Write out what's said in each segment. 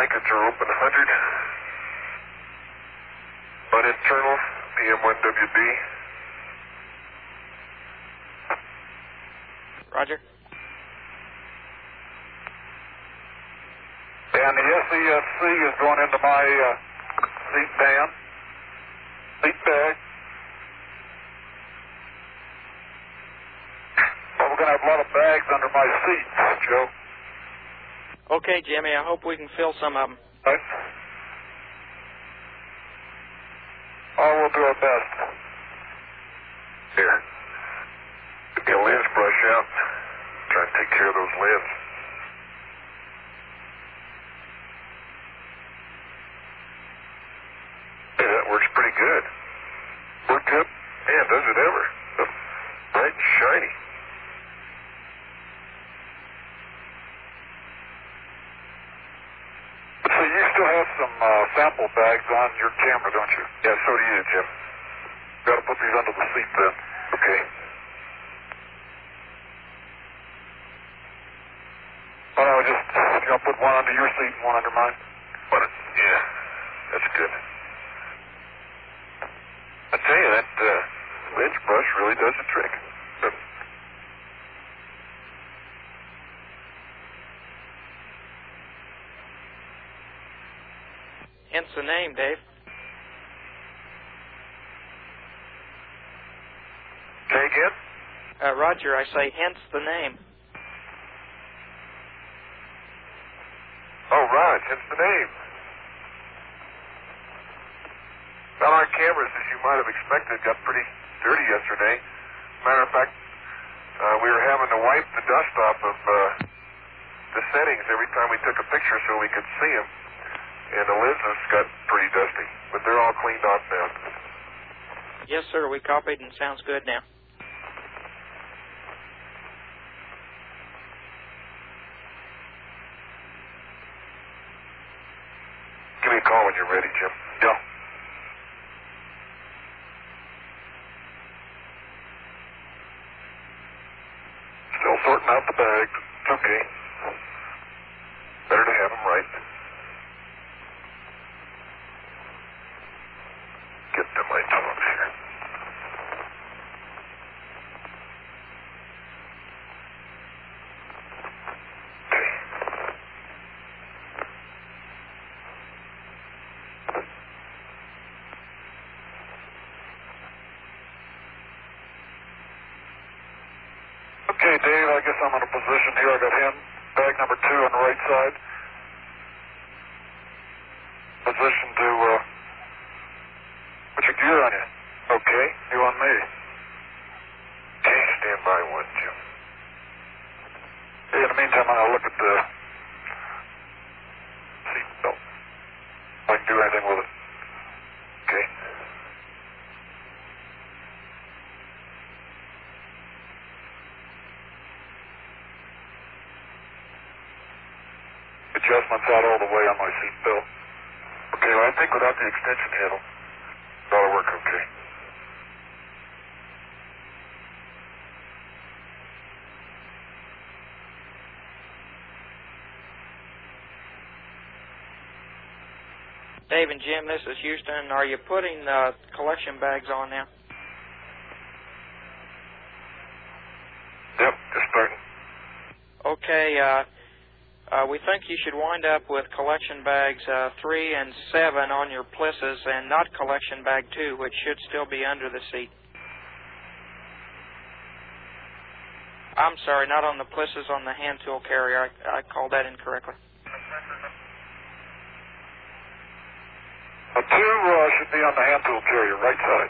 blankets are open 100. Butt internal, PM1WB. Roger. And the SESC is going into my seat band, seat bag. Well, we're going to have a lot of bags under my seats, Joe. Okay, Jimmy, I hope we can fill some of them. Right. Oh, we'll do our best. Here. Get a lens brush out. Try to take care of those lids. Hey, that works pretty good. Worked good? Man, does it ever. Bright and shiny. So you still have some sample bags on your camera, don't you? Yeah, so do you, Jim. Got to put these under the seat then. Okay. Oh, no, just, you know, put one under your seat and one under mine. Yeah, that's good. I tell you, that lens brush really does the trick. Hence the name, Dave. Say again? Roger, I say hence the name. Oh, right, hence the name. Well, our cameras, as you might have expected, got pretty dirty yesterday. Matter of fact, we were having to wipe the dust off of the settings every time we took a picture so we could see them. And the lenses got pretty dusty, but they're all cleaned off now. Yes, sir, we copied and sounds good now. Give me a call when you're ready, Jim. Yeah. Still sorting out the bags. It's okay. Better to have them right. Get to my tongs here. Okay. Okay, Dave, I guess I'm in a position here. I got him, bag number 2 on the right side. Position to, put your gear on you. Okay, you on me. Okay, stand by one, Jim. Hey, in the meantime, I'll look at the seat belt. If I can do anything with it. Okay. Adjustments out all the way on my seat belt. Okay, well, I think without the extension handle, that'll work okay. Dave and Jim, this is Houston. Are you putting collection bags on now? Yep, just starting. Okay, we think you should wind up with collection bags 3 and 7 on your plisses and not collection bag 2, which should still be under the seat. I'm sorry, not on the plisses, on the hand tool carrier. I called that incorrectly. A 2 should be on the hand tool carrier, right side.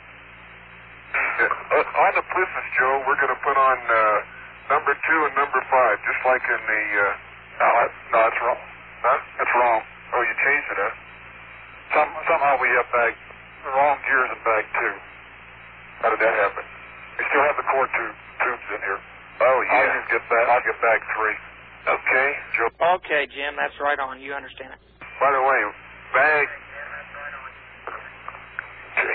Yeah, on the plisses, Joe, we're going to put on number 2 and number 5, just like in the... No, that's wrong. Huh? That's wrong. Oh, you changed it, huh? Somehow we have the wrong gears in bag 2. How did that happen? We still have the core tubes in here. Oh, yeah. I'll get bag 3. Okay, Joe. Okay, Jim, that's right on. You understand it. By the way, bag... Okay.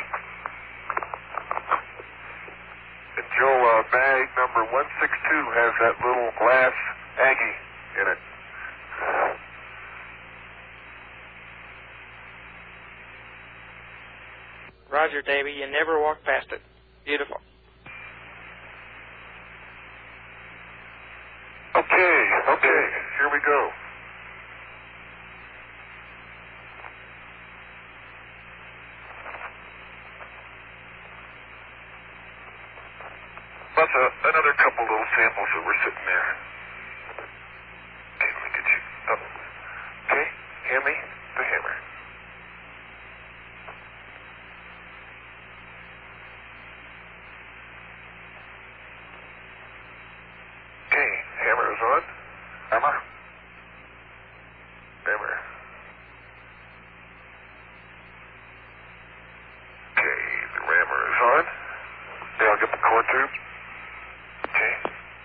And Joe, bag number 162 has that little glass Aggie in it. Roger, Davey. You never walk past it. Beautiful. Okay, here we go. That's another couple little samples that were sitting there. Okay, let me get you up. Okay, hand me the hammer. Okay, hammer is on. Hammer. Hammer. Okay, the rammer is on. Okay, I'll get the core tube. Okay.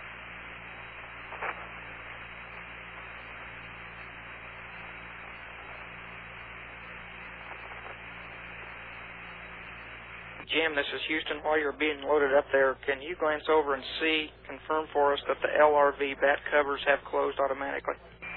Jim, this is Houston. While you're being loaded up there, can you glance over and confirm for us that the LRV bat covers have closed automatically?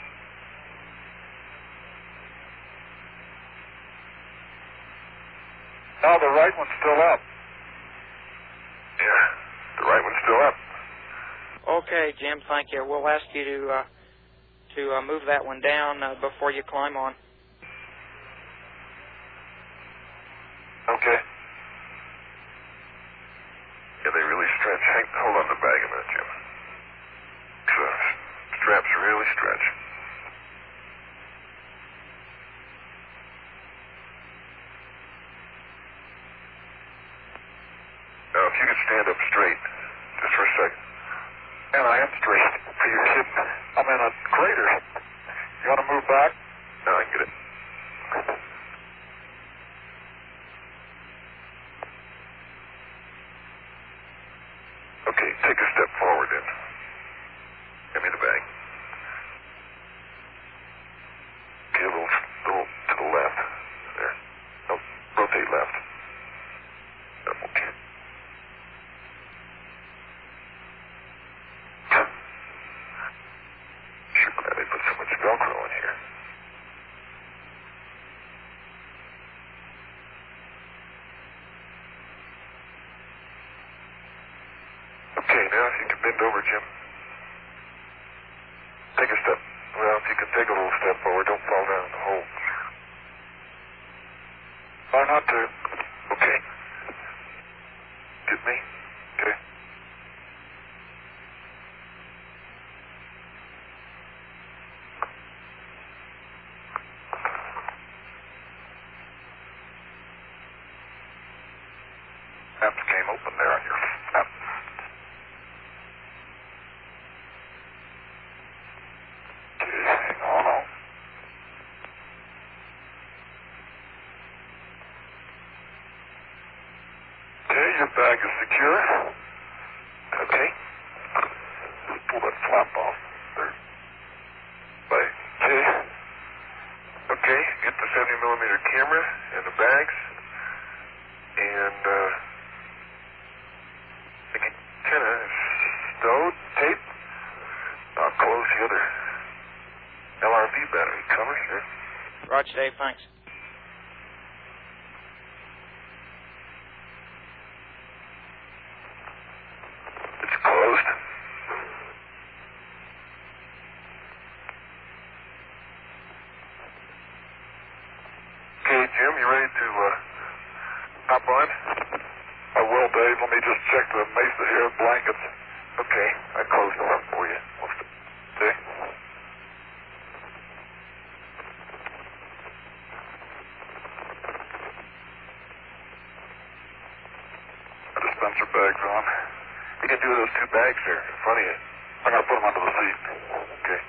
Oh, the right one's still up. Yeah, the right one's still up. Okay, Jim, thank you. We'll ask you to move that one down before you climb on. Okay. Yeah, they really stretch. Hold on the bag a minute, Jim. Straps really stretch. Now, if you could stand up straight, just for a second. And I am straight. Are you kidding? I'm in a crater. You want to move back? No, I can get it. Okay, take a step forward then. Give me the bag. Okay, a little to the left. There. No, rotate left. Okay. Sure glad they put so much Velcro in here. Okay, now if you can bend over, Jim. Take a step. Well, if you can take a little step forward, don't fall down in the hole. Try not to. Okay. Get me? Okay. Flaps came open there on your flap. Okay, hang on. Okay, your bag is secure. Okay. Just pull that flap off. There. Right. Okay. Okay, get the 70mm camera and the bags. And, the antenna is stowed, tape. I'll close the other LRV battery cover here. Roger, Dave, thanks. It's closed. Okay, Jim, you ready to hop on? I will, Dave. Let me just check the Mesa Air blankets. Okay, I closed them up for you. Okay. Dispenser bags on. You can do those two bags there in front of you. I'm going to put them under the seat. Okay.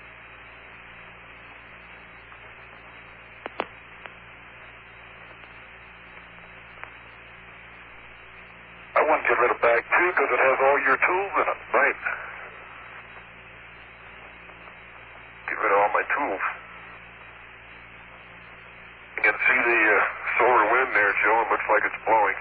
I want to get rid of bag 2 because it has all your tools in it. Right. Get rid of all my tools. You can see the solar wind there, Joe. It looks like it's blowing.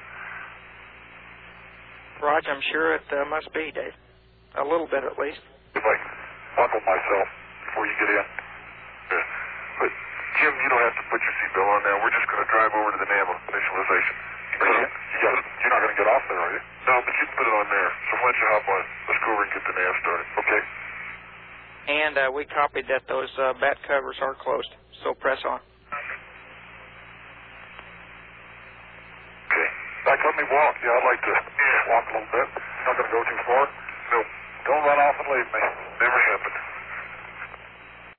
Roger, I'm sure it must be, Dave. A little bit, at least. If I can buckle myself before you get in. Yeah. But, Jim, you don't have to put your seatbelt on now. We're just going to drive over to the NAMA initialization. You're not going to get off there, are you? No, but you can put it on there. So why don't you hop on? Let's go over and get the nav started, okay? And we copied that those bat covers are closed, so press on. Okay. Like, let me walk. Yeah, I'd like to walk a little bit. Not going to go too far? No. Don't run off and leave me. Never happened.